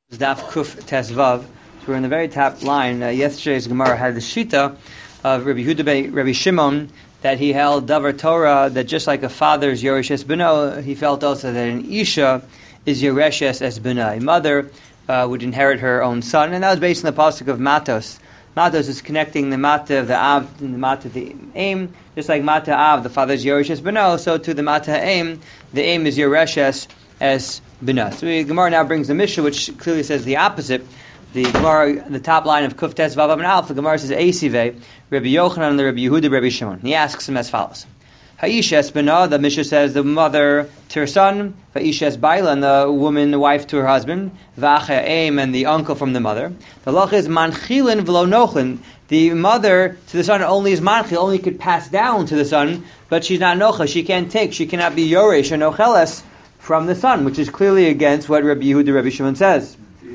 Daf Kuf Tesvav. So we're in the very top line. Yesterday's Gemara had the Shita of Rabbi Yehuda Rabbi Shimon that he held Davar Torah that just like a father is Yoresh es Beno, he felt also that an Isha is Yoresh es Bena. A mother would inherit her own son, and that was based on the pasuk of Matos. Matos is connecting the Mata of the Av and the Mata of the Aim, just like Mata Av, the father is Yoresh es Beno, so to the Mata Aim, the Aim is Yoresh es Bina. So the Gemara now brings the Mishnah, which clearly says the opposite. The Gemara, the top line of Kuf Tes Vav Amud Aleph, the Gemara says Eisive, Rabbi Yochanan and the Rabbi Yehuda, Rabbi Shimon. He asks him as follows: Ha'isha es Bina, the Mishnah says the mother to her son, Va'isha es Baila, and the woman, the wife to her husband, V'acha Aim, and the uncle from the mother. The Lach is Manchilin V'lo Nochlin. The mother to the son only is Manchil, only could pass down to the son, but she's not Nocha, she can't take, she cannot be Yoresh or Nocheles from the son, which is clearly against what Rabbi Yehuda, Rabbi Shimon says.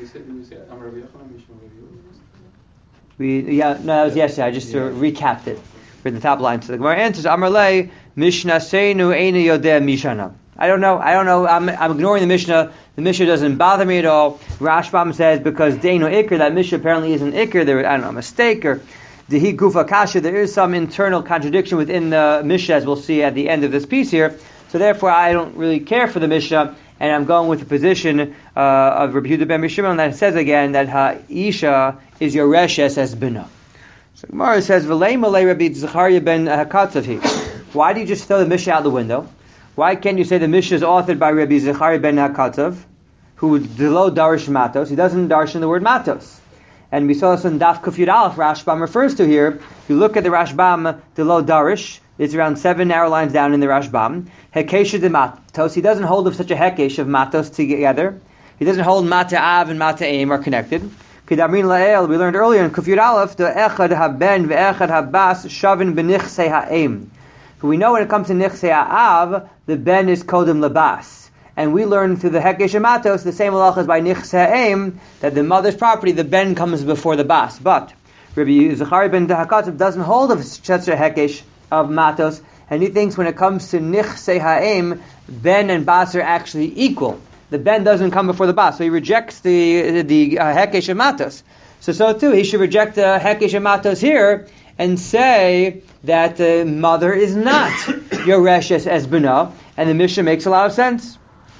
That was yesterday. I just recapped it for the top line. So the Gemara answers, Amarle, Mishnah Seinu Eina Yodeh Mishana. I don't know. I'm ignoring the Mishnah. The Mishnah doesn't bother me at all. Rashbam says because Deinu Iker, that Mishnah apparently isn't Iker. There, a mistake or Dehi Gufa Kasha. There is some internal contradiction within the Mishnah, as we'll see at the end of this piece here. So therefore, I don't really care for the Mishnah, and I'm going with the position of Rabbi Yehuda ben Shimon that says again that Ha'isha is Yoreshes as Bina. So Gemara says, V'lei malei Rabbi Zechariah ben Hakatzav. Why do you just throw the Mishnah out the window? Why can't you say the Mishnah is authored by Rabbi Zechariah ben Hakatzav, who delo darish matos? He doesn't darshan the word matos. And we saw this in Daf Kuf Yud Aleph, Rashbam refers to here. If you look at the Rashbam, delo darish, it's around 7 narrow lines down in the Rashbam. Hekesha de matos. He doesn't hold of such a hekesh of matos together. He doesn't hold mata av and mata aim are connected. Kedamrin la'el, we learned earlier in Kuf Yud Aleph, the echad haben ve'echad habas shavin b'nichsei ha'aim. We know when it comes to nichsei ha'av, the ben is kodem labas. And we learn through the hekesh of matos, the same halach as by nichsei ha'aim, that the mother's property, the ben comes before the bas. But Rabbi Zechariah ben Hakatzav doesn't hold of such a hekesh of matos, and he thinks when it comes to nichsei ha'aim, ben and bas are actually equal. The ben doesn't come before the bas, so he rejects the hekesh of matos. So too, he should reject the hekesh of matos here and say that the mother is not Yoreshes as Bina, and the Mishnah makes a lot of sense.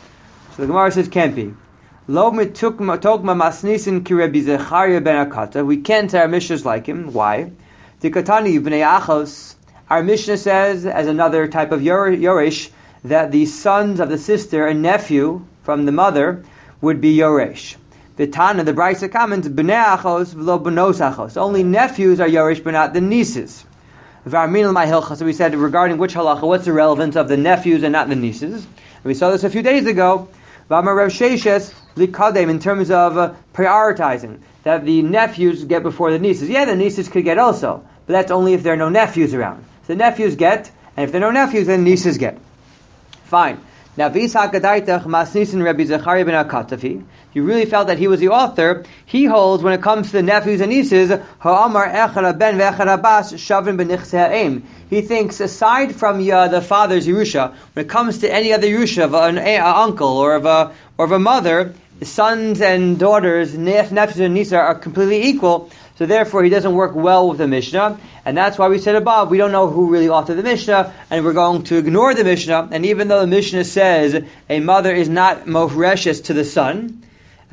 So the Gemara says, can't be. Lo mitokma masnisin ki Rabbi Zechariah ben Hakatzav. We can't say our Mishnah is like him. Why? Tikatani b'nei achos. Our Mishnah says, as another type of Yoresh, that the sons of the sister and nephew from the mother would be Yoresh. The Tana, the Brisa comments, b'nei achos v'lo b'nos achos. Only nephews are Yoresh, but not the nieces. V'armin l'may hilcha. So we said regarding which halacha, what's the relevance of the nephews and not the nieces? And we saw this a few days ago. V'amar Rav Sheshes likadem, in terms of prioritizing, that the nephews get before the nieces. Yeah, the nieces could get also, but that's only if there are no nephews around. So the nephews get, and if there are no nephews, then nieces get. Fine. Now, V'ishak Adaitach Masnisin Rabbi Zechariah ben Hakatzav, you really felt that he was the author. He holds, when it comes to the nephews and nieces, Ha'amar Echad Ben Ve'echad Habas Shavin B'nichsei ha'aim. He thinks, aside from the father's Yerusha, when it comes to any other Yerusha of an uncle or of a mother, sons and daughters, nephews and nieces are completely equal. So therefore, he doesn't work well with the Mishnah, and that's why we said above, we don't know who really authored the Mishnah, and we're going to ignore the Mishnah. And even though the Mishnah says a mother is not mofreshes to the son,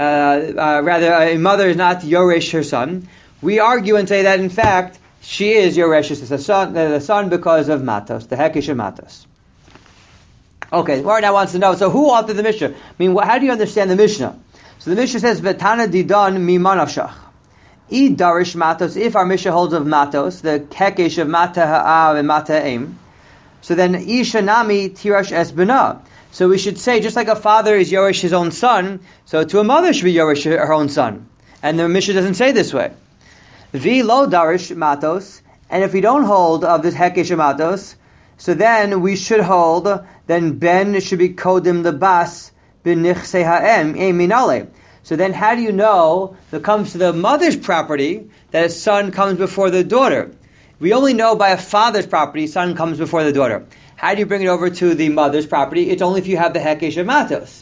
rather a mother is not Yoresh her son, we argue and say that in fact she is Yoreshes to the son because of matos, the hekesh of matos. Okay, the Gemara now wants to know, so who authored the Mishnah? I mean, how do you understand the Mishnah? So the Mishnah says, V'tana didan mi manavshach. Darish matos, if our Mishnah holds of matos, the hekesh of mata ha'av and mata ha'im, so then isha nami tirash es bina. So we should say, just like a father is Yoresh his own son, so to a mother should be Yoresh her own son. And the Mishnah doesn't say this way. Vi lo darish matos, and if we don't hold of this hekesh of matos, so then we should hold, then ben should be kodim the bas b'nichsei ha'em minale. So then how do you know, when it comes to the mother's property, that a son comes before the daughter? We only know by a father's property, son comes before the daughter. How do you bring it over to the mother's property? It's only if you have the hekesh of matos.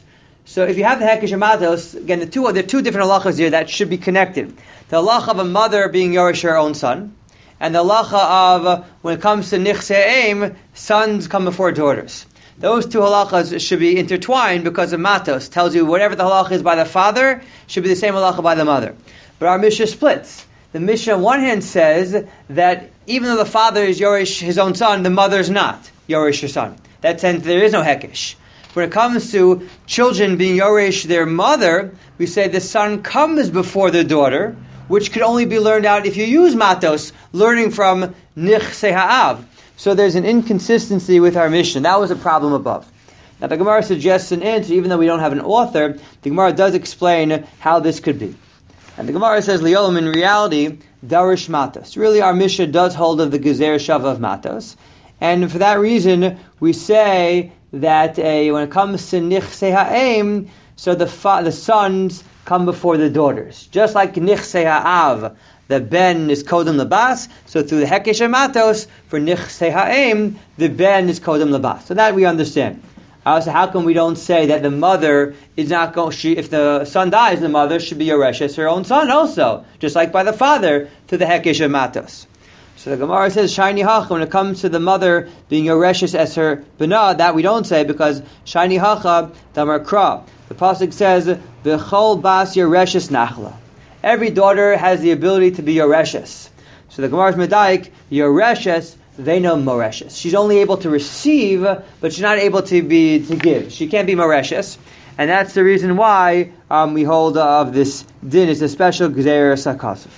So if you have the Hekesh Matos, again, there are two different halachas here that should be connected. The halacha of a mother being Yoresh her own son, and the halacha of, when it comes to Nichse'im, sons come before daughters. Those two halachas should be intertwined because of Matos. Tells you whatever the halacha is by the father, should be the same halacha by the mother. But our Mishnah splits. The Mishnah on one hand says that even though the father is Yoresh his own son, the mother is not Yoresh her son. That sense there is no Hekesh. When it comes to children being Yoresh their mother, we say the son comes before the daughter, which could only be learned out if you use Matos, learning from Nichse Ha'av. So there's an inconsistency with our Mishnah. That was a problem above. Now the Gemara suggests an answer, even though we don't have an author, the Gemara does explain how this could be. And the Gemara says, Liolam, in reality, Darish Matos. Really, our Mishnah does hold of the Gezer Shava of Matos. And for that reason, we say that when it comes to Nichse Ha'em, so the sons come before the daughters. Just like Nichse Ha'av, the ben is Kodem Labas, so through the Hekesh Matos, for Nichse Ha'em, the ben is Kodem Labas. So that we understand. So how come we don't say that the mother is not going, if the son dies, the mother should be Yoreshes her own son also, just like by the father, to the Hekesh Matos. So the Gemara says, Shiny Hacha, when it comes to the mother being Yoreshes as her Bina, that we don't say, because Shiny Hacha, Damar Kra. The Pasuk says, V'chol bas Yoreshes Nachla. Every daughter has the ability to be Yoreshes. So the Gemara's Medaik, Yoreshes, they know Moreshes. She's only able to receive, but she's not able to give. She can't be Moreshes. And that's the reason why we hold of this din. It's a special Gzeir Sakasif.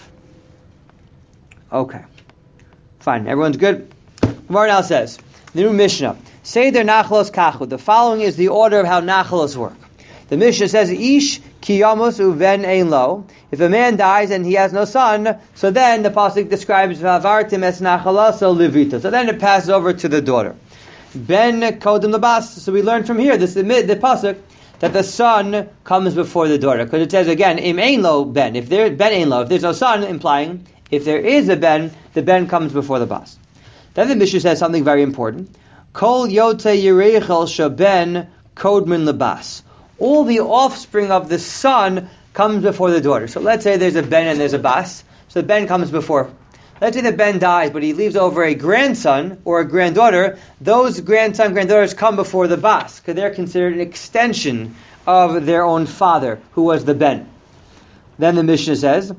Okay. Fine. Everyone's good? Gemara now says, the new Mishnah, Seder Nachlos Kachu. The following is the order of how Nachlos work. The Mishnah says, Ish kiyamos uven ein lo. If a man dies and he has no son, so then the pasuk describes Vavartim es nachalaso levita. So then it passes over to the daughter. Ben kodem labas. So we learn from here, the pasuk, that the son comes before the daughter, because it says again, im ein lo ben. If there's no son, implying if there is a ben, the ben comes before the bas. Then the Mishnah says something very important. Kol yote yirechel shaben kodmin labas. All the offspring of the son comes before the daughter. So let's say there's a ben and there's a bas. So the ben comes before. Let's say the ben dies, but he leaves over a grandson or a granddaughter. Those granddaughters come before the bas, because they're considered an extension of their own father, who was the ben. Then the Mishnah says,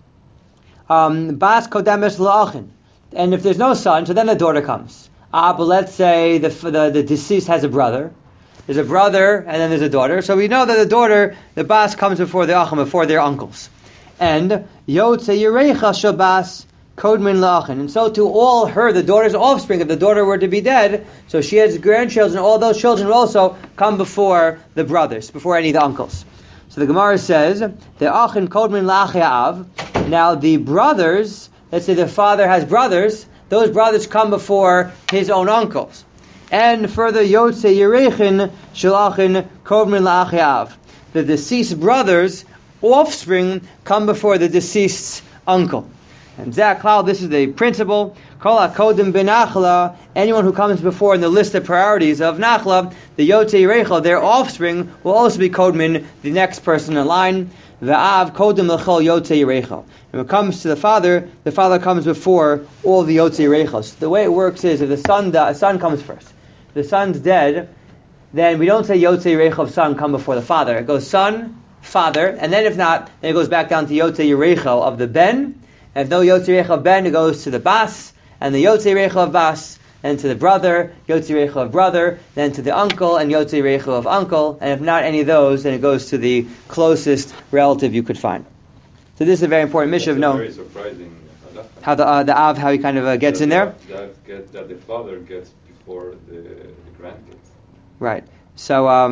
bas kodemes la'achin. And if there's no son, so then the daughter comes. But let's say the deceased has a brother. There's a brother, and then there's a daughter. So we know that the daughter, the bas, comes before the achim, before their uncles. And yotze yirecha shabas kodmin la'achin. And so to all the daughter's offspring, if the daughter were to be dead, so she has grandchildren, all those children will also come before the brothers, before any of the uncles. So the Gemara says, the achin kodmin la'achiav. Now the brothers, let's say the father has brothers, those brothers come before his own uncles. And further, Yotze Yerechin Shalachin Kovmin La'achiav. The deceased brother's offspring come before the deceased's uncle. And Zaklal, this is the principle. Kol HaKodim Ben Nachla, anyone who comes before in the list of priorities of Nachla, the Yotze Yerechel, their offspring, will also be Kodmin, the next person in line. V'av Kodim L'chol Yotze Yerechel. When it comes to the father comes before all the Yotze Yerechels. The way it works is, if the son comes first, the son's dead, then we don't say Yotze Yerechel of son come before the father. It goes son, father, and then if not, then it goes back down to Yotze Yerechel of the ben. And if no Yotze Yerechel of ben, it goes to the bas, and the Yotze Yerechel of bas, and to the brother, Yotze Yerechel of brother, then to the uncle, and Yotze Yerechel of uncle, and if not any of those, then it goes to the closest relative you could find. So this is a very important mission of very surprising how the Av, how he kind of gets in there. That the father gets before the grandkids. Right. So I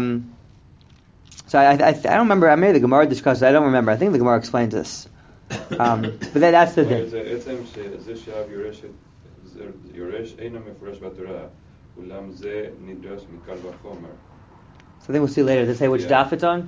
don't remember. I made the Gemara discuss it. I don't remember. I think the Gemara explains this. But that's the thing. So I think we'll see later. Does it say which daf it's on?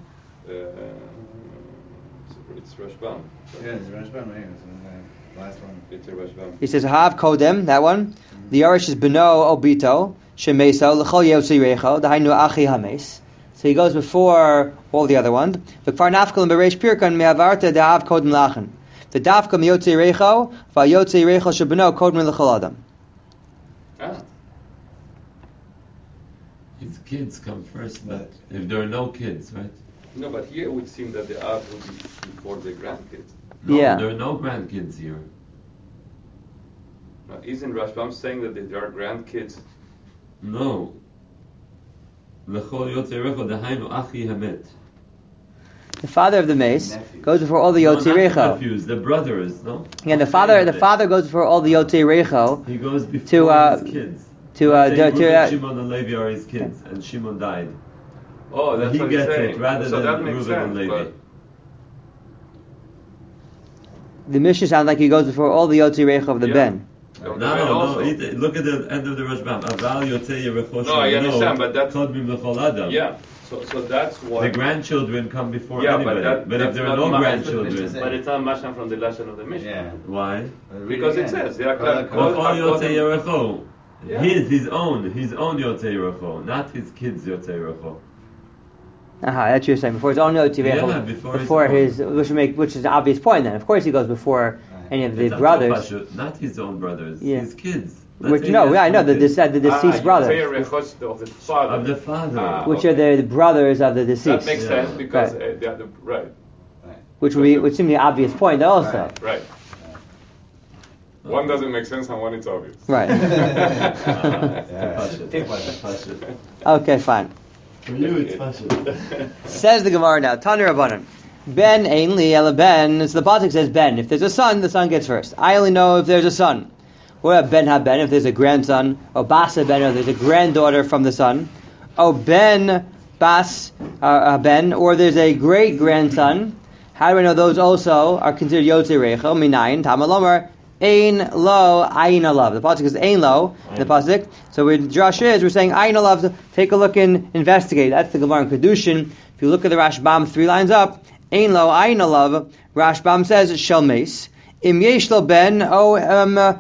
It's Rashbam. Yeah, it's Rashbam, right? It's the last one. It's Rashbam. He says, Hav Kodem, that one. The Yorish is Beno Obito, Shemeso, L'chol Yotze Yerecho, Dahainu Achi Hames. So he goes before all the other ones. V'kfar nafkal and bereish pirkan me'avarta da'av kodem lachen. V'dafka miyotzei reicho v'ayotzei reicho shebeno kodem l'chol adam. Ah. His kids come first, but if there are no kids, right? No, but here it would seem that the Av would be before the grandkids. No, Yeah. there are no grandkids here. Now, isn't Rashbam saying that there are grandkids? No. L'chol yotzei reicho dahainu achi hamet. The father of the mace Nephew. goes before all the No, Yotzei not the Reicho. nephews, the brothers, no? Again, the father goes before all the Yotzei Reicho He goes before To, his kids. to Let's say to Reuben, Shimon, and Levi are his kids, and Shimon died. Oh, that's He what he's gets saying. it rather so than that makes Reuben and sense, Levi. but the Mishnah sounds like he goes before all the Yotzei Reicho of the Yeah. Ben. No, also- look at the end of the Rashbam. Aval yotzei yerecho No, I understand, but that's- kodmim l'chol adam. yeah. So that's why. The grandchildren come before Yeah, anybody. but But if that's there are not no my- grandchildren, But it's not Masham from the lesson of the Mishnah. Yeah. why? Because it says, yeah, L'chol yotzei yerecho. Yeah. His own yotzei yerecho, not his kids yotzei yerecho. That's what you're saying. Before his own Yotzei Yeah, Reicho. before his Which is an obvious point then. Of course he goes before any of the It's not brothers. so not his own brothers, Yeah. his kids. Let's Which say no, he has I know two the kids. deceased brothers, Of the father. Of the father. which okay. are the brothers of the That deceased, makes Yeah. sense because Right. they are the right. which seem the obvious point also. Right. Right. One doesn't make sense and one it's obvious. Right. Okay, fine. For you, it's passion. Says the Gemara now. Tanu Rabbanan. Ben ainli ela ben. So the pasuk says Ben. If there's a son, the son gets first. I only know if there's a son. What about Ben ha-ben? If there's a grandson. Or bas ha-ben, if there's a granddaughter from the son. Oh, Ben bas ben, or there's a great grandson. How do I know those also are considered Yotzei Reicho? Minayin Tamalomar Ein Lo Ayin Alav. The pasuk is Ein Lo in the pasuk. So where Drash is, we're saying Ayin Alav. Take a look and investigate. That's the Gemara in Kedushin. If you look at the Rashbam 3 lines up, Ein Lo Ayin Alav. Rashbam says Shel Meis. Im Yesh Lo Ben ba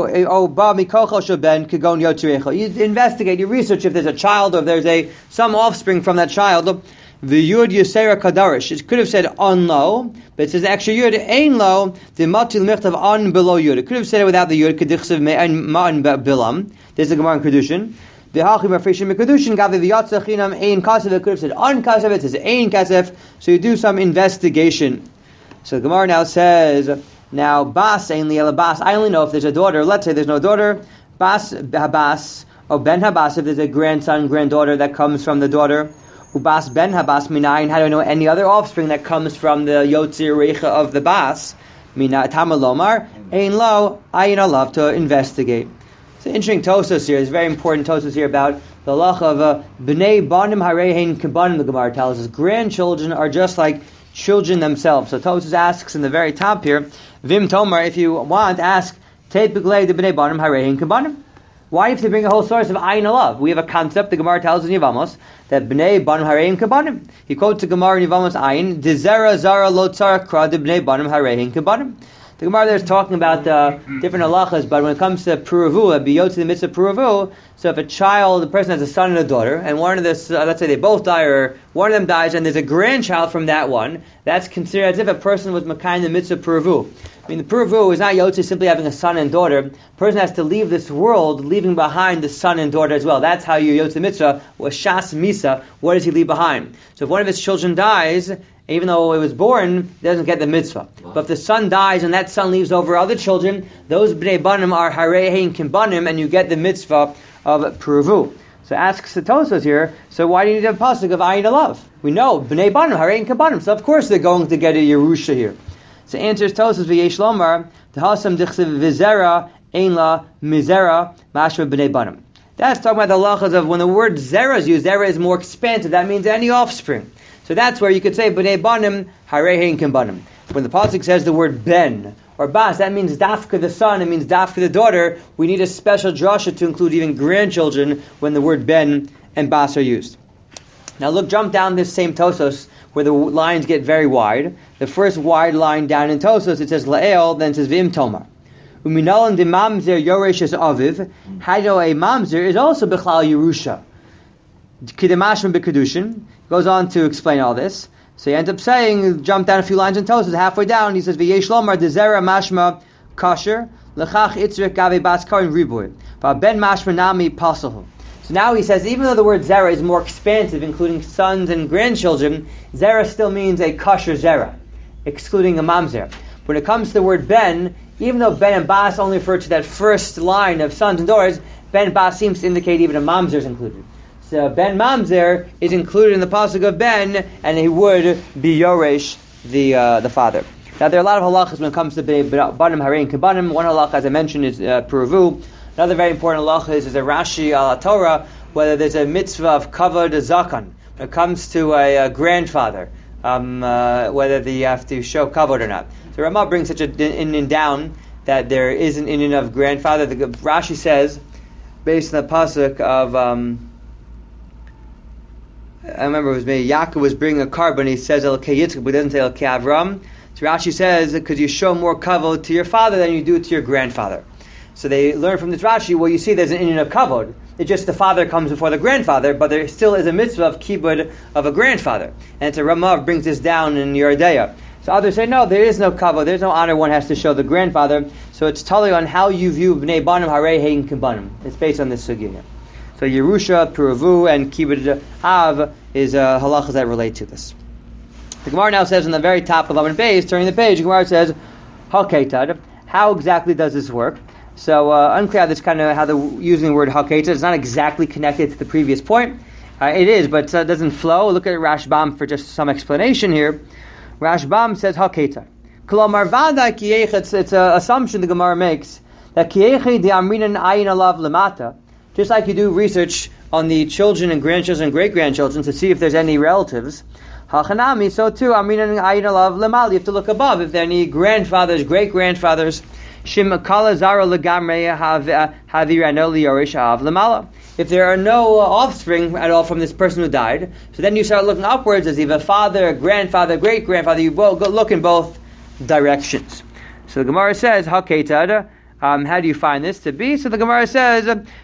mikochel shel ben kagon Yotzei Reicho. You investigate, you research if there's a child or if there's some offspring from that child. The Yud Yisera Kadarish. It could have said on low, but it says extra Yud Ein low. The Matil Michtav on below Yud. It could have said it without the Yud. Kedichsev Ma'an Bilam. There's the Gemara in Kedushin. The Hachim Rafrishim Kedushin Gavi V'Yatzah Chinam Ein Kasef. It could have said on Kasef. It says Ein Kasef. So you do some investigation. So the Gemara now says, now Bas Ein Liela Bas. I only know if there's a daughter. Let's say there's no daughter. Bas Habas. Or Ben Habas if there's a grandson, granddaughter that comes from the daughter. Ubas ben habas minayin. How do I know any other offspring that comes from the Yotzei Reicha of the bas? Mina tamalomar ein lo ayin alav, to investigate. It's an interesting tosos here. It's very important tosos here about the halach of bnei banim harein kebanim. The Gemara tells us grandchildren are just like children themselves. So tosos asks in the very top here, vim tomar, if you want, ask tepiglei the bnei banim harein kebanim. Why do you have to bring a whole source of ayin alav? We have a concept, the Gemara tells in Yevamos, that bnei banim harein kabanim. He quotes the Gemara in Yevamos ayin, dezera zara lo tzara kra de bnei banim harein kabanim. The Gemara there is talking about different halachas, but when it comes to puravu, biyotzi the mitzvah puravu, so if a person has a son and a daughter, and one of this, let's say they both die, or one of them dies, and there's a grandchild from that one, that's considered as if a person was makayim the mitzvah puravu. I mean, the puravu is not yotzi simply having a son and daughter. The person has to leave this world, leaving behind the son and daughter as well. That's how you yotzi mitzvah, or shas misa. What does he leave behind? So if one of his children dies, even though he was born, he doesn't get the mitzvah. Wow. But if the son dies and that son leaves over other children, those bnei banim are harein kimbanim, and you get the mitzvah of puravu. So asks the Tosfos here, so why do you need a pasuk of ayin alav? We know bnei banim harein kimbanim, so of course they're going to get a Yerusha here. So answers Tosfos v'yesh lomar the hasam dichsev v'zera ein la mizera mashma bnei banim. That's talking about the halachas of when the word zera is used. Zera is more expansive. That means any offspring. So that's where you could say bnei banim harein kimbanim. When the pasuk says the word ben or bas, that means dafka the son. It means dafka the daughter. We need a special drasha to include even grandchildren when the word ben and bas are used. Now look, jump down this same Tosos where the lines get very wide. The first wide line down in Tosos, it says la'el, then it says v'im tomar. Uminalan de mamzer yoresh es aviv. How do a mamzer is also b'chlal Yerusha. Kidemashman b'kedushin. Goes on to explain all this. So he ends up saying, jump down a few lines in Tosfos, halfway down, he says, V'yesh lomar dezera mashma kasher lechach itzrik gavi bas karin riboy v'ben mashma nami pasahu. So now he says, even though the word zera is more expansive, including sons and grandchildren, zera still means a kasher zera, excluding a mamzer. When it comes to the word ben, even though ben and bas only refer to that first line of sons and daughters, ben and bas seems to indicate even a mamzer is included. So ben mamzer is included in the pasuk of ben, and he would be yoresh, the father. Now there are a lot of halachas when it comes to banim harei and kibanim. One halacha, as I mentioned, is puravu. Another very important halacha is a Rashi al Torah, whether there's a mitzvah of kavod zakan when it comes to a grandfather, whether you have to show kavod or not. So Ramah brings such an Indian down that there is an Indian of grandfather. The Rashi says, based on the pasuk of, I remember it was maybe Yaakov was bringing a carbon. He says El Kei Yitzchak, but he doesn't say El Kei Avram. So Rashi says, because you show more kavod to your father than you do to your grandfather. So they learn from this Rashi, well, you see there's an Indian of kavod. It's just the father comes before the grandfather, but there still is a mitzvah of kibud of a grandfather. And so Ramav brings this down in Yeridea. So others say, no, there is no kavod, there's no honor one has to show the grandfather. So it's totally on how you view bnei banim harei hein kibanim. It's based on this sugya. So Yerusha, Puravu, and Kibud Av is halachas that relate to this. The Gemara now says on the very top of 11 page, turning the page, the Gemara says, Haketad, how exactly does this work? So unclear how this kind of how the using the word Haketad is not exactly connected to the previous point. It is, but it doesn't flow. Look at Rashbam for just some explanation here. Rashbam says Haketad. Kolomar vada kiyech. It's an assumption the Gemara makes that kiyechi de amrinan ayin alav lemata. Just like you do research on the children and grandchildren and great-grandchildren to see if there's any relatives, Hachanami, so too, Aminan Ayin Alav Lemal, you have to look above if there are any grandfathers, great-grandfathers, Shim Kala Zara Legamre Havirano Liorish Av Lemala. If there are no offspring at all from this person who died, so then you start looking upwards as if a father, a grandfather, great-grandfather, you go look in both directions. So the Gemara says, Haketad, how do you find this to be? So the Gemara says,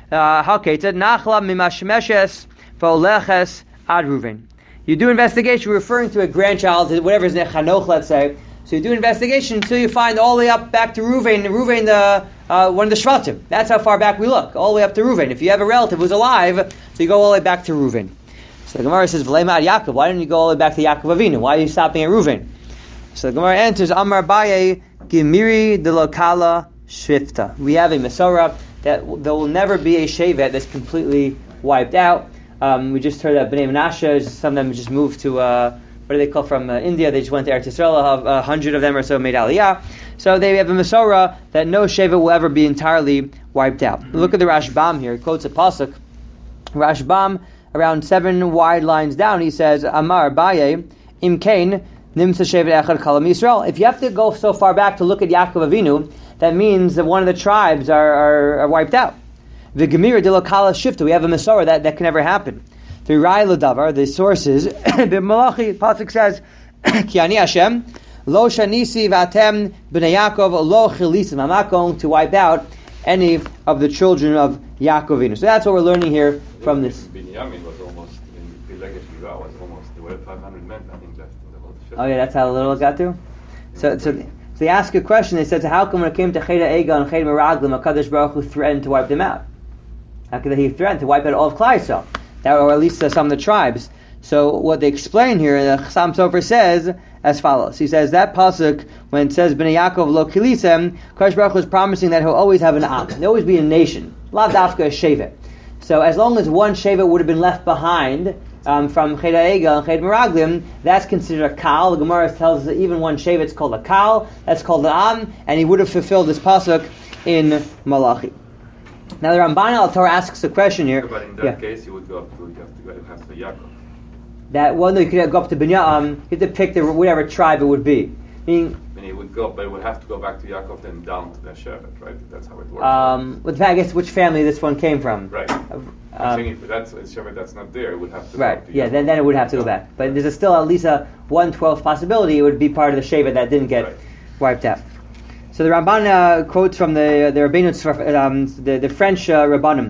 Haketad nachla mimashmeshes v'oleches ad Ruven. You do investigation referring to a grandchild, whatever is Chanoch, let's say. So you do investigation until you find all the way up back to Ruven, one of the Shvatim. That's how far back we look, all the way up to Ruven. If you have a relative who's alive, so you go all the way back to Ruven. So the Gemara says, V'lema ad Yaakov, why didn't you go all the way back to Yaakov Avinu? Why are you stopping at Ruven? So the Gemara answers, Amar Baye Gimiri de Lokala Shvifta. We have a Masorah that there will never be a Shevet that's completely wiped out. We just heard that Bnei Menashe, some of them just moved to, what do they call, from India, they just went to Eretz Yisrael, 100 of them or so made Aliyah. So they have a Masorah that no Shevet will ever be entirely wiped out. Look at the Rashbam here, he quotes a pasuk. Rashbam, around 7 wide lines down, he says, Amar Baye, Im Kain, Nimsa Shevet Echad Kalam Yisrael. If you have to go so far back to look at Yaakov Avinu, that means that one of the tribes are wiped out. The Gemira de Lokala Shifta, we have a Masorah that can never happen. The Rai Ladavar, the sources, the Malachi pasuk says, Ki ani Hashem, Lo Shanisi Vatem Bnei Yaakov Lo Chilisim. I'm not going to wipe out any of the children of Yaakov Avinu. So that's what we're learning here from this. Binyamin was almost in the legacy was almost there were 500 men I think left in the whole ship. Oh yeah, that's how little it got to. So they ask a question. They said, how come when it came to Cheda Ega and Cheda Meraglim, HaKadosh Baruch Hu threatened to wipe them out? How could he threaten to wipe out all of Klal Yisrael? Or at least some of the tribes. So what they explain here, the Chassam Sofer says as follows. He says that pasuk, when it says Bnei Yaakov lo kilisem, HaKadosh Baruch Hu is promising that he'll always have an Am. There'll always be a nation. Lav dafka a Shevet. So as long as one Shevet would have been left behind from Cheda Ega and Cheda Meraglim, that's considered a Kal. The Gemara tells us that even one Shevet is called a Kal. That's called an Am, and he would have fulfilled this pasuk in Malachi. Now the Ramban al Torah asks a question here. But in that case, you would go up to Yaakov. That one, you could go up to Binyamin. You have to pick whatever tribe it would be. Meaning, it would go, but it would have to go back to Yaakov, then down to the Shevet, right? That's how it works. With I guess which family this one came from. Right. I'm saying if that's a Shevet that's not there, it would have to. Right. Go to Yeah. Yaakov. Then it would have to go back. But there's still at least a 1/12 possibility it would be part of the Shevet that didn't get wiped out. So the Ramban quotes from the Rabbeinu, the French Rabbanim,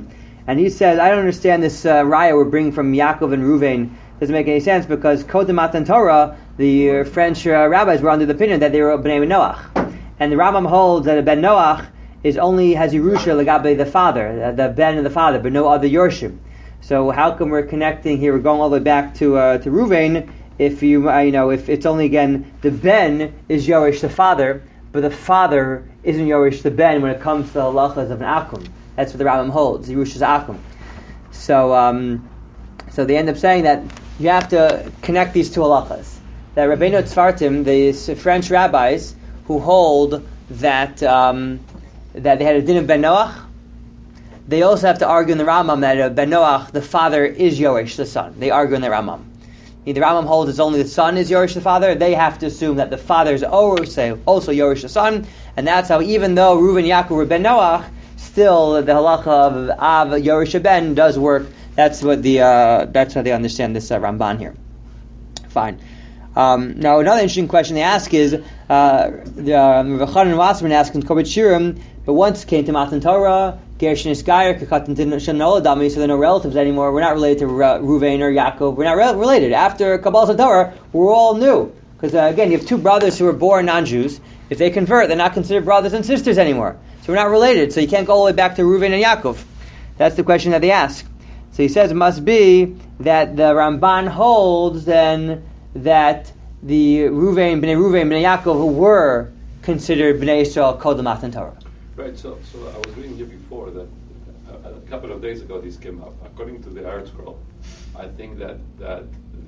And he says, I don't understand this raya we're bringing from Yaakov and Ruvain. Doesn't make any sense because Kodem Matan Torah, the French rabbis were under the opinion that they were Bnei Noach. And the Rambam holds that a Ben Noach has Yerusha legabe the father, the Ben and the father, but no other Yorshim. So how come we're connecting here? We're going all the way back to Ruvain. If if it's only again the Ben is Yorish the father, but the father isn't Yorish the Ben when it comes to the halachas of an akum. That's what the Rambam holds. Yerusha's akum. So they end up saying that you have to connect these two halachas. That Rabbeinu Tzvartim, the French rabbis who hold that that they had a din of Ben Noach, they also have to argue in the Rambam that Ben Noach, the father, is Yorish the son. They argue in the Rambam. The Rambam holds it's only the son is Yorish the father. They have to assume that the father is also Yorish the son, and that's how even though Reuven Yaakov were Ben Noach, still the halacha of Av Yorish Ben does work. That's how they understand this Ramban here. Fine. Now another interesting question they ask is Rav Chanan Wasserman asks in Korban Shirim, but once it came to Matan Torah, Gershon is Gayer, Kekatan Shanoladami, so they're no relatives anymore. We're not related to Ruvain or Yaakov. We're not related. After Kabbalah Torah, we're all new. Because again, you have two brothers who were born non-Jews. If they convert, they're not considered brothers and sisters anymore. So we're not related. So you can't go all the way back to Ruvain and Yaakov. That's the question that they ask. So he says it must be that the Ramban holds then that the Bnei Ruvain, Bnei Yaakov, who were considered Bnei Yisrael, Kodem Matan Torah. Right, so I was reading here before that a couple of days ago this came up. According to the Art Scroll, I think that the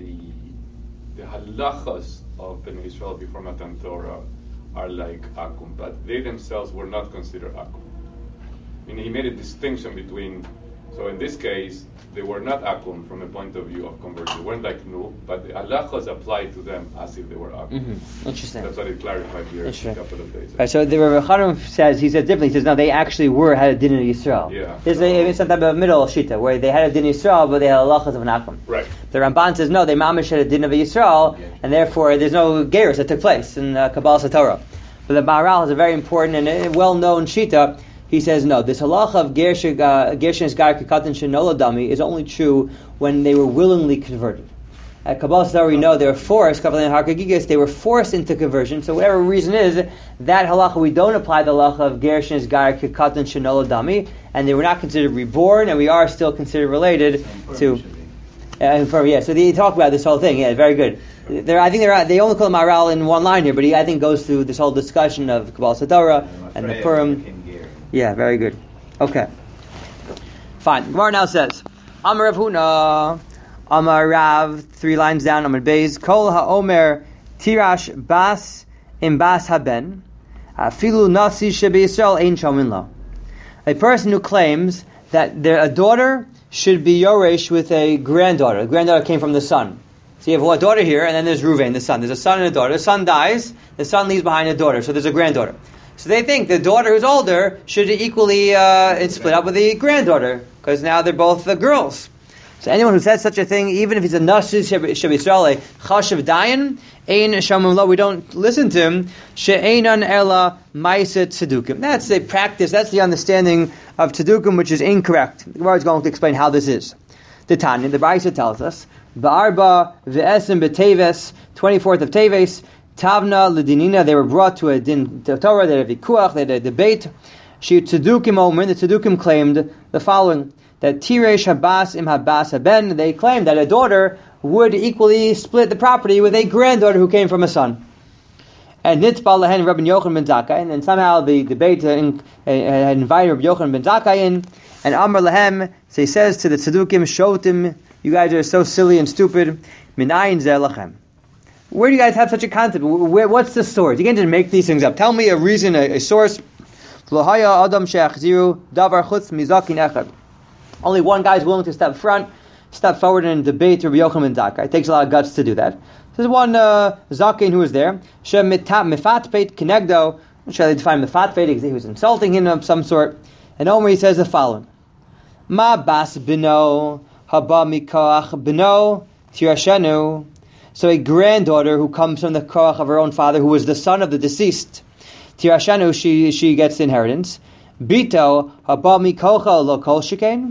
halachas of Bnei Yisrael before Matan Torah are like Akum, but they themselves were not considered Akum. I mean, he made a distinction between, so in this case, they were not Akum from a point of view of conversion. They weren't like Nu, but the halachas applied to them as if they were Akum. Mm-hmm. Interesting. That's what he clarified here a couple of days ago. Right, so the Rav Chanan says differently. He says, no, they actually had a din in Yisrael. Yeah. There's some type of middle shita where they had a din in Yisrael, but they had halachas of an Akum. Right. The Ramban says, no, they mamish had a din of Yisrael, and therefore there's no gerus that took place in Kabbalah Torah. But the Maharal has a very important and well-known shita. He says, no, this halacha of Gershon Esgar Kekatan Shenoladami is only true when they were willingly converted. At Kabbalah Torah, we know they were forced, they were forced into conversion. So whatever reason is, that halacha, we don't apply the halacha of Gershon Esgar Kekatan Shenoladami, and they were not considered reborn, and we are still considered related to... so they talk about this whole thing. Yeah, very good. I think they only call him Maharal in one line here, but he, I think, goes through this whole discussion of Kabbalah Torah and the Purim. Yeah, very good. Okay. Fine. Gemara now says, Amar Rav Huna, Amar Rav, 3 lines down, Amar Beis, Kol HaOmer Tirash Bas Im Bas Haben, Filu Nasi Shebe Yisrael Ein Shomin Lo. A person who claims that a daughter should be Yoresh with a granddaughter. The granddaughter came from the son. So you have a daughter here, and then there's Reuven, the son. There's a son and a daughter. The son dies, the son leaves behind a daughter, so there's a granddaughter. So they think the daughter who's older should equally split up with the granddaughter, because now they're both girls. So anyone who says such a thing, even if he's a Nasi Shabbat Chashav Dayan, Ein Shamim Lo, we don't listen to him. She'einan Ela Ma'aset Tzedukim. That's the practice, that's the understanding of Tzedukim, which is incorrect. The Gemara is going to explain how this is. The Tanya, the Brisa tells us, Ba'arba Ve'esim B'Teves, 24th of Teves, Tavna L'Dinina, they were brought to a din Torah, they had a vikuach, they had a debate. She Tzedukim Omer, the Tzedukim claimed the following, that Tiresh Habas Im Habas Haben, they claimed that a daughter would equally split the property with a granddaughter who came from a son. And Nitzbal Lehen Rabbi Yochanan ben Zakkai, and then somehow the debate invited Rabbi Yochanan ben Zakkai in, and Amar Lahem, so he says to the Tzedukim, Shotim, you guys are so silly and stupid, Minayin Zeh Lachem. Where do you guys have such a concept? What's the source? You can't just make these things up. Tell me a reason, a source. Only one guy is willing to step forward and debate Rabbi Yochanan ben Zakkai. It takes a lot of guts to do that. There's one Zakin who was there. Mefatpeit Kenegdo. Shall they define Mefatpeit? He was insulting him of some sort. And Omer says the following: Ma bas bino haba mikoach bino tirashenu. So a granddaughter who comes from the koach of her own father, who was the son of the deceased, tirashenu, she gets the inheritance. Bito haba mikocha lo kol shekain.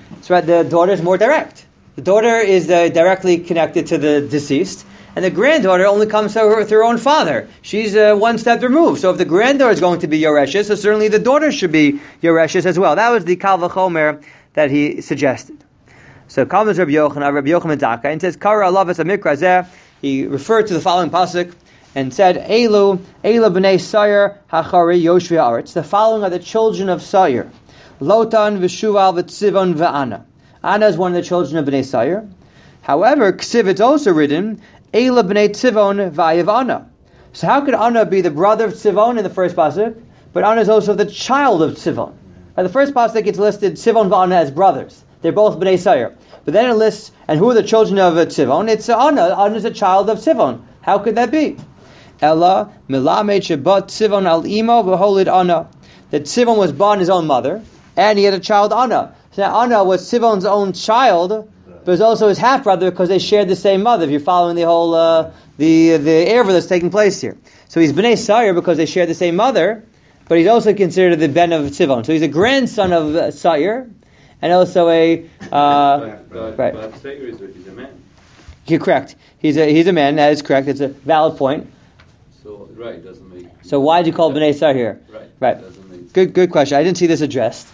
So right, the daughter is more direct. The daughter is directly connected to the deceased, and the granddaughter only comes to her with her own father. She's one step removed. So if the granddaughter is going to be Yoreshes, so certainly the daughter should be Yoreshes as well. That was the Kal V'chomer that he suggested. So comes Rabbi Yochanan Zaka, and says, Kara Alavas Amikra Zeh. He referred to the following pasuk and said, Elu b'nei Sayir hachari Yoshvi Haaretz. The following are the children of Sayir. Lotan v'Shuval v'Tzivon v'Ana. Ana is one of the children of Bnei Sayir. However, Ksiv, it's also written, Eila b'nei Tzivon v'Ayev Ana. So how could Ana be the brother of Tzivon in the first pasuk, but Ana is also the child of Tzivon? The first pasuk it's listed Tzivon v'Ana as brothers. They're both Bnei Sayir. But then it lists, and who are the children of Tzivon? It's Ana. Ana is a child of Tzivon. How could that be? Ella milamed shebat Tzivon al imo v'holid Ana. That Tzivon was born his own mother, and he had a child Ana. So now Ana was Tzivon's own child, but was also his half brother because they shared the same mother. If you're following the whole the erva that's taking place here, so he's Bnei Sayir because they share the same mother, but he's also considered the ben of Tzivon. So he's a grandson of Sayir, and also a but Sayir is a man. You're correct. He's a man. That is correct. It's a valid point. So right doesn't make. So why did you call Bnei Sayir here? Right. Doesn't make. Good question. I didn't see this addressed.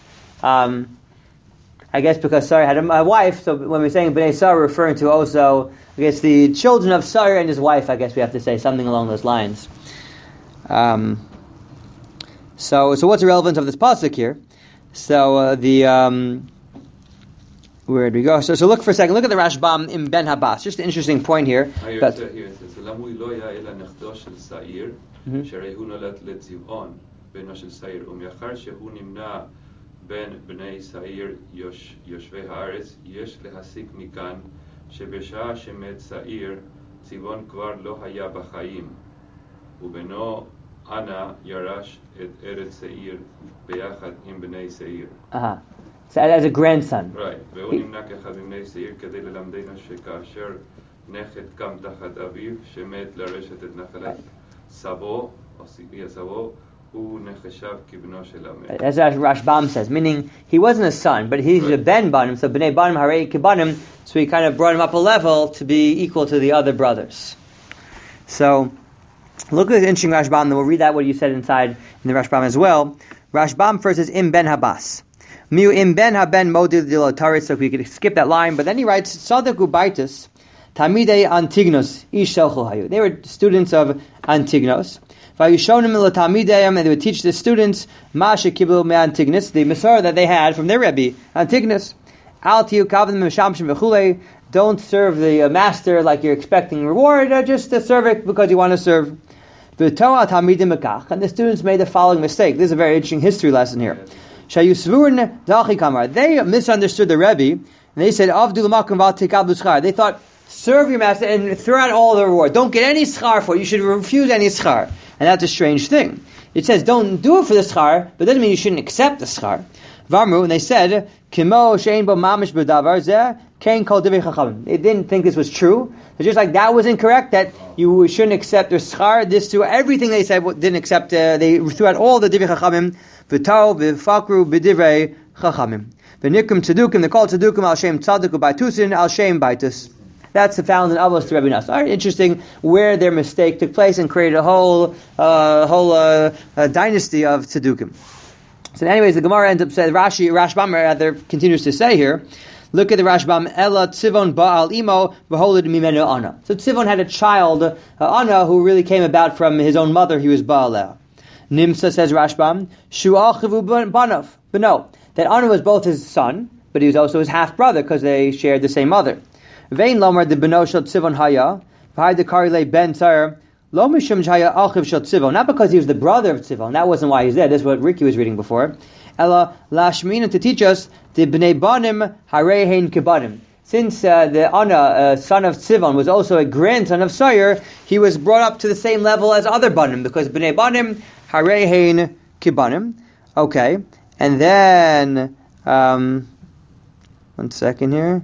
I guess because Sayir had a wife, so when we're saying Bnei Sayir, we're referring to also, I guess, the children of Sayir and his wife, I guess we have to say something along those lines. So what's the relevance of this pasuk here? So where did we go? So look for a second. Look at the Rashbam in Ben Habas. Just an interesting point here. Here it says, "Lamui lo ya ela nechdo shel Sayir, sherei hu nolat letzivon, beno shel Sayir, u'miachar shehu nimna ben bnei Sayir yoshvei haaretz, yesh lehasik mikan, shebesha shemet Sayir, tzivon kvar lo haya b'chaim, u'beno Ana yarash et eretz Sayir beyachad im bnei Sayir." So as a grandson. Right. והוא נמנה כאחד מבני שעיר כדי ללמדנו שכאשר נכד קם תחת אביו שמת לרשת את נחלת סבו או סבו הוא נחשב כבנו של המת. As Rashbam says, meaning he wasn't a son, but he's a ben banim, so bnei banim harei kibanim, so he kind of brought him up a level to be equal to the other brothers. So look at this interesting Rashbam, then we'll read that what you said inside in the Rashbam as well. Rashbam first is im ben Habas. Miu im ben haben modil dilotaris, so we could skip that line, but then he writes Sadaku Baitus Tamidei Antignos Ish Shelchel Hayu. They were students of Antignos. Vayishonim Tamideyam, and they would teach the students Masha Kiblu Me Antignos, the Masar that they had from their Rebbe Antignos. Al Tiu Kavim Meshamshim Vechule. Don't serve the master like you're expecting reward, just serve it because you want to serve. V'toa Tamidim Mekach, and the students made the following mistake. This is a very interesting history lesson here. They misunderstood the Rebbe, and they said, they thought, serve your master and throw out all the reward. Don't get any schar for it. You should refuse any schar. And that's a strange thing. It says, don't do it for the schar, but doesn't mean you shouldn't accept the schar. Varmu, and they said, they didn't think this was true. It's just like that was incorrect, that you shouldn't accept the schar. This too, everything they said didn't accept, they threw out all the divrei chachamim. V'tau v'fakru b'divrei chachamim. V'nikum tzedukim, they call tzedukim al shem tzaduku baitusin al shem baitus. That's the found in Avos to Rebbe Nas. Interesting where their mistake took place and created a whole dynasty of tzedukim. So anyways, the Gemara ends up saying, Rashbam rather continues to say here, look at the Rashbam, Ella Tzivon ba'al imo v'holid mimenu Ana. So Tzivon had a child, Ana, who really came about from his own mother, he was Baalel. Nimsa, says Rashbam, Shu'achivu banav. But no, that Ana was both his son, but he was also his half-brother, because they shared the same mother. Vein lomar de beno shel Tzivon haya, v'hay de karile ben tzar, lo mishum haya achiv shel Tzivon. Not because he was the brother of Tzivon, that wasn't why he's there, that's what Ricky was reading before. Ella lashmina, to teach us, the bnei banim harehein kibanim. Since the Ana, son of Tzivon, was also a grandson of Sayir, he was brought up to the same level as other banim, because bnei banim harehein kibanim. Okay, and then one second here.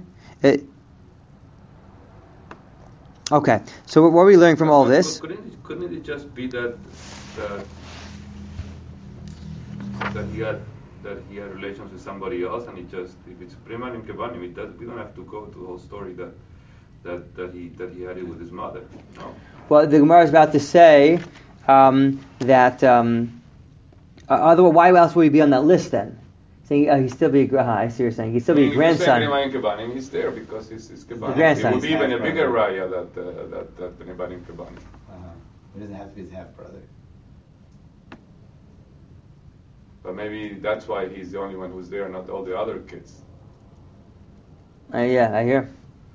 Okay, so what are we learning from all this? Couldn't it just be that he had that he had relations with somebody else, and if it's Primanim Kebanim, we don't have to go to the whole story that he had it with his mother. No. Well, the Gemara is about to say that otherwise, why else would he be on that list then? Saying he'd still be I see you're saying he'd still be a grandson. He's there because he's Kebanim. The grandson. It would be even a bigger raya that Bnei Kebanim. He doesn't have to be his half brother. But maybe that's why he's the only one who's there, not all the other kids. Yeah, I hear.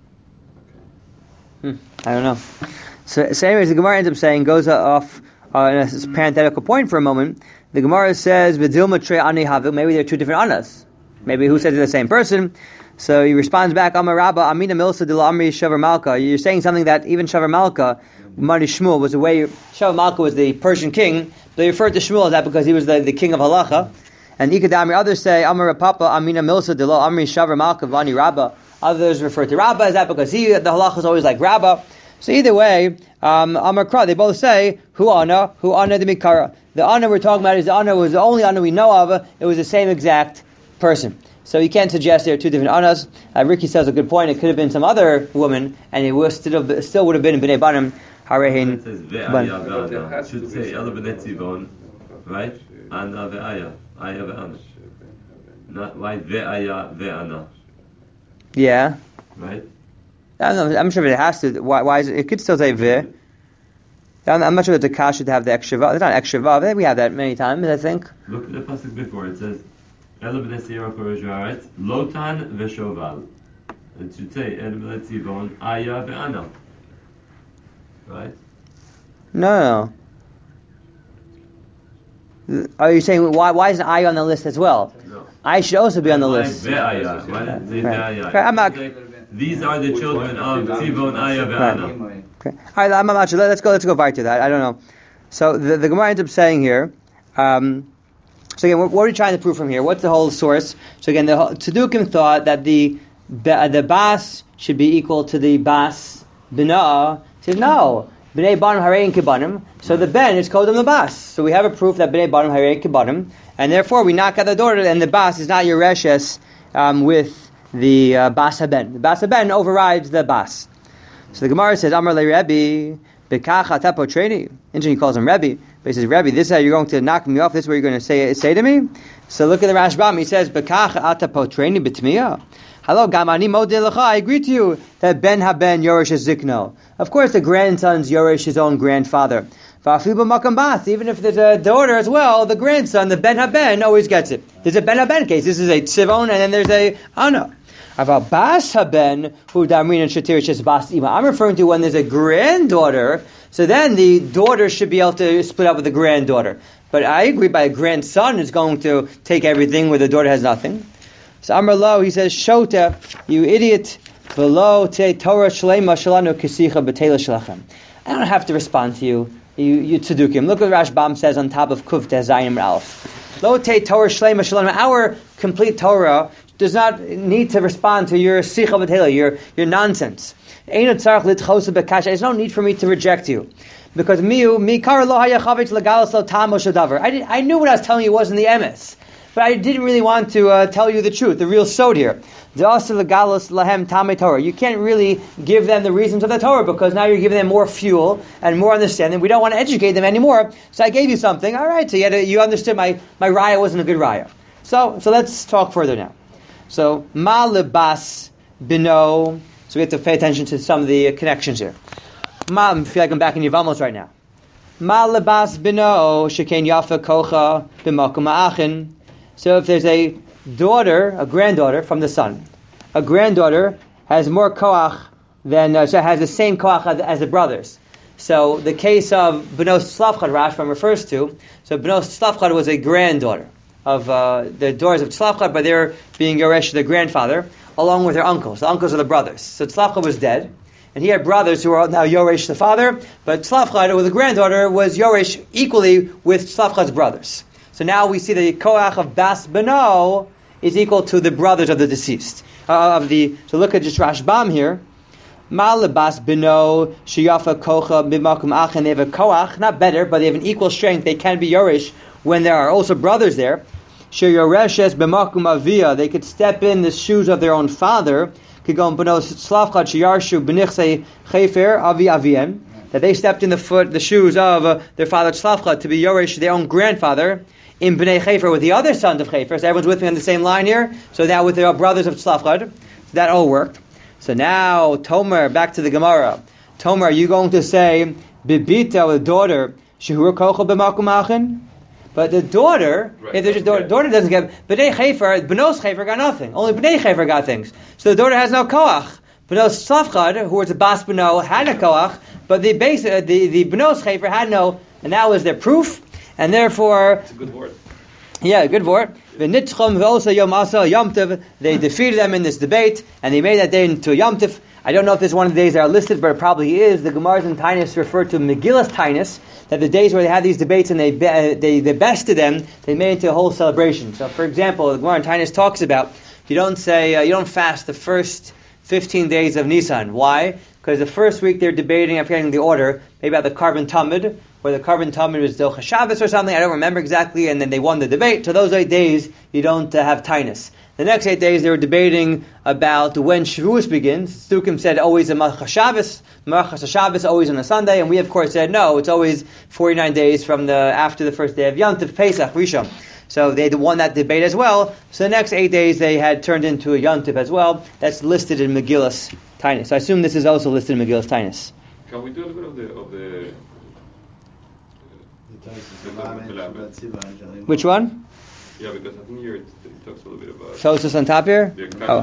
Okay. I don't know. So anyways, the Gemara ends up saying, goes off in a parenthetical point for a moment. The Gemara says, "V'dilma trei ani havu." Maybe they're two different anas. Maybe who says they're the same person? So he responds back, "Amar Rabba, Amina Milsa Dil Amri Shavar Malka." You're saying something that even Shavar Malka, Mari Shmuel, was the way Shavar Malka was the Persian king. They referred to Shmuel as that because he was the king of halacha. And Ikadamri, others say, "Amar Papa Amina Milsa Dil Amri Shavar Malka Vani Rabba." Others refer to Rabba as that because the halacha is always like Rabba. So either way, Amar Kra, they both say, Hu Ana the Mikara. The Ana we're talking about is the Ana was the only Ana we know of. It was the same exact person. So you can't suggest there are two different Anas. Ricky says a good point. It could have been some other woman, and it still would have been Bnei Banim. Harehin. It should say Ela Bnei Tzivon, right? Ana ve'aya, aya ve'ana. Not right ve'aya ve'ana. Yeah. Right. I don't know. I'm sure it has to. Why is it? It could still say ve. I'm not sure that the kash should have the extra vav. It's not extra vav. We have that many times, I think. Look at the pasuk before. It says, "Ela b'nei seira koresh lotan v'shoval." It should say, "Ela b'nei tzivon aya ve'ana." Right? No. Are you saying why isn't aya on the list as well? No. I should also be on the list. Ve'aya. Why didn't it say ve'aya? Okay, I'm not. These are the children of Tzivon aya ve'ana. Okay. All right, I'm not sure. Let's go back to that. I don't know. So the Gemara ends up saying here. So again, what are we trying to prove from here? What's the whole source? So again, the Tzedukim thought that the bas should be equal to the bas bina. He says no. Bnei banim harein kibanim. So the ben is called the bas. So we have a proof that bnei banim harein kibanim, and therefore we knock out the daughter, and the bas is not yereshes with the bas haben. The bas haben overrides the bas. So the Gemara says, Amar le Rebbe, Bekach ata potreni. Interesting, he calls him Rebbe. But he says, Rebbe, this is how you're going to knock me off. This is what you're going to say to me. So look at the Rashbam. He says, Bekach ata potreni b'tmiya. Hello, Gamani modeh lecha. I agree to you that Ben haben Yorish is Zikno. Of course, the grandson's Yorish his own grandfather. Even if there's a daughter as well, the grandson, the Ben haben, always gets it. There's a Ben haben case. This is a Tzivon, and then there's a Ana. About bas haben hu damrin and shatirish bas ima. I'm referring to when there's a granddaughter, so then the daughter should be able to split up with the granddaughter. But I agree, by a grandson is going to take everything where the daughter has nothing. So Amar Lo, he says, Shota, you idiot, v'lo te Torah shlema shalanu kisicha b'teila shalachem. I don't have to respond to you tzedukim. Look what Rashbam says on top of Kuv Tezayim Ralph. Lo te Torah shlema shalanu. Our complete Torah does not need to respond to your sicha b'teila, your nonsense. There's no need for me to reject you. Because I knew what I was telling you wasn't the emes. But I didn't really want to tell you the truth, the real sod here. You can't really give them the reasons of the Torah because now you're giving them more fuel and more understanding. We don't want to educate them anymore. So I gave you something. All right, so you understood my raya wasn't a good raya. So let's talk further now. So, ma lebas bino. So we have to pay attention to some of the connections here. I feel like I'm back in Yevamos right now. Ma lebas bino sheken yafa kocha b'makom ha'achin. So if there's a granddaughter from the son, a granddaughter has more koach than, so has the same koach as the brothers. So the case of Bnos Tzlavchad Rashbam refers to, so Bnos Tzlavchad was a granddaughter of the daughters of Tzlavchad, but they're being Yoresh, the grandfather, along with her uncles. The uncles are the brothers. So Tzlavchad was dead, and he had brothers who are now Yoresh, the father, but Tzlavchad, or the granddaughter, was Yoresh equally with Tzlavchad's brothers. So now we see the koach of Bas Beno is equal to the brothers of the deceased. So look at just Rashbam here. Mal Bas Beno Shiyafa Kocha Bimakum Achen. They have a koach, not better, but they have an equal strength. They can be Yoresh when there are also brothers there. sheyoreshes b'makum avia, they could step in the shoes of their own father, kigon benos slavchad sheyarshu b'nichsei chefer avi avien, that they stepped in the shoes of their father Tzlafchad to be Yoresh, their own grandfather, in Bnei Chefer with the other sons of Chefer. So everyone's with me on the same line here. So now with the brothers of Tzlafchad, so that all worked. So now Tomer, back to the Gemara. Tomer, are you going to say Bibita, the daughter, Shehur Kochel b'Makum Achin? But the daughter, Right. if there's just daughter doesn't get Bnei Chefer, Benos Chefer got nothing. Only Bnei Chefer got things. So the daughter has no koach. Benos Tzlafchad, who was a Bas Beno, had a koach, but the Benos Chefer had no, and that was their proof, and therefore, It's a good word. yeah, good word. They defeated them in this debate, and they made that day into a Yom Tif. I don't know if this is one of the days that are listed, but it probably is. The Gemaras and Tainus refer to Megillas Tainus, that the days where they had these debates and they bested them, they made it into a whole celebration. So, for example, the Gemara and Tainus talks about, you don't fast the first 15 days of Nisan. Why? Because the first week they're debating, I'm forgetting the order, maybe about the Karban Tamid, where the Karban Tamid was Docha Shabbos or something, I don't remember exactly, and then they won the debate. So those 8 days, you don't have Tainus. The next 8 days, they were debating about when Shavuos begins. Stukim said always a Malchus Shabbos, Malchus Shabbos always on a Sunday, and we of course said no, it's always 49 days from after the first day of Yom Tov, Pesach, Rishon. So they won that debate as well. So the next 8 days they had turned into a Yom Tov as well. That's listed in Megillas Tainus. So I assume this is also listed in Megillas Tainus. Can we do a little bit of the Which one? Yeah, because I think here it talks a little bit about Tosus on top here?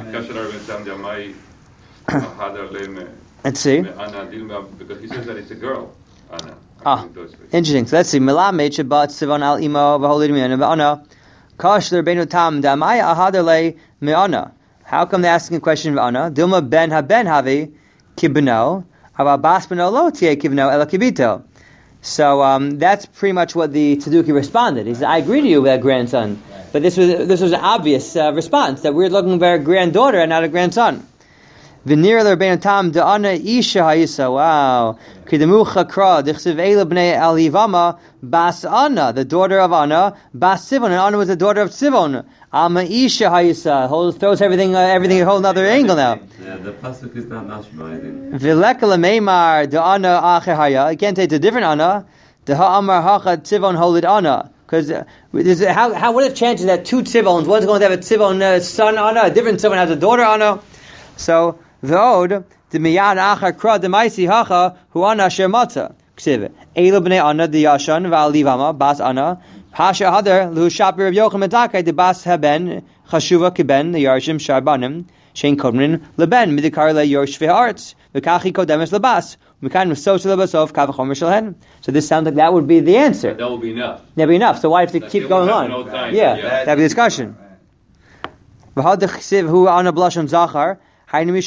Let's see. Because he says that it's a girl, Anna. Interesting. So let's see. Melamed shebat sivon al imo v'holid mi'ana v'ana kash l'rbeinu tam damaya ahadale mi'ana. How come they're asking a question of Anna? Dilma ben haben havi kibno ava bas beno lo tie kibno ela kibito. So that's pretty much what the Tzeduki responded. He said, "I agree to you with that grandson, but this was an obvious response that we're looking for a granddaughter and not a grandson." V'nir l'rbeinu tam da'ana isha hayisa. Wow. Kidamu chakra dichsiv eila bnei alivama bas Anna, the daughter of Anna, bas Sivon, and Anna was the daughter of Sivon. Ama isha hayisa throws everything a whole other angle now. Yeah, the pasuk is not mashma, I think. V'leka l'meimar da'ana acher haya. Again, take a different Anna. Deha amar hacha Sivon holid Anna. Because what are the chances that two Tzivons, one's going to have a Tzivon son Anna, a different Tzivon has a daughter Anna? So v'od the miyad achar kra demaisi hacha hu Anna asher matzah. Ksiv elu bnei Anna diyashan v'alivama bas Anna hasha hadar lu shapir of Yocham Metakai de bas haben chashuva kiben the yarshim sharbanim shein kodmin leben midikar le yoshvei arts v'kachi kodemes lebas v'kan v'sos lebasov kavachomer shalhen. So this sounds like that would be the answer. That will be enough. That'd be enough. So why have to keep going on? No time. Yeah, that'd be a discussion. V'had chsiv hu Anna blashon zachar. Because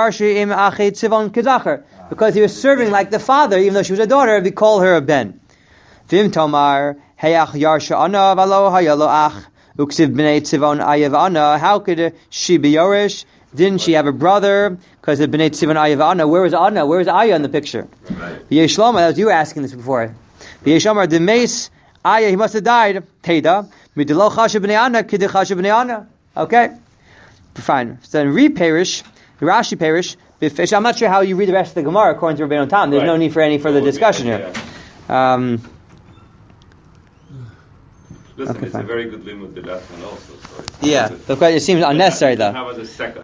he was serving like the father, even though she was a daughter, we call her a ben. Vim tomar heyach yarsha Anna v'alo hayalo ach uksiv bnei tzivon ayev Anna. How could she be Yorish? Didn't she have a brother? Because of bnei tzivon ayev Anna. Where was Anna? Where was Ayah in the picture? Yeshloma, you were asking this before. Yeshlomar the mace Ayah, he must have died. Teda midelo chashav bnei Anna kidei chashav bnei Anna. Okay, fine. So then re-parish. Rashi Perish, I'm not sure how you read the rest of the Gemara according to Rabbeinu Tam. There's no need for any further discussion here. Listen, Okay, it's fine. a very good limit, the last one also. So Yeah, it seems unnecessary though. How about the second?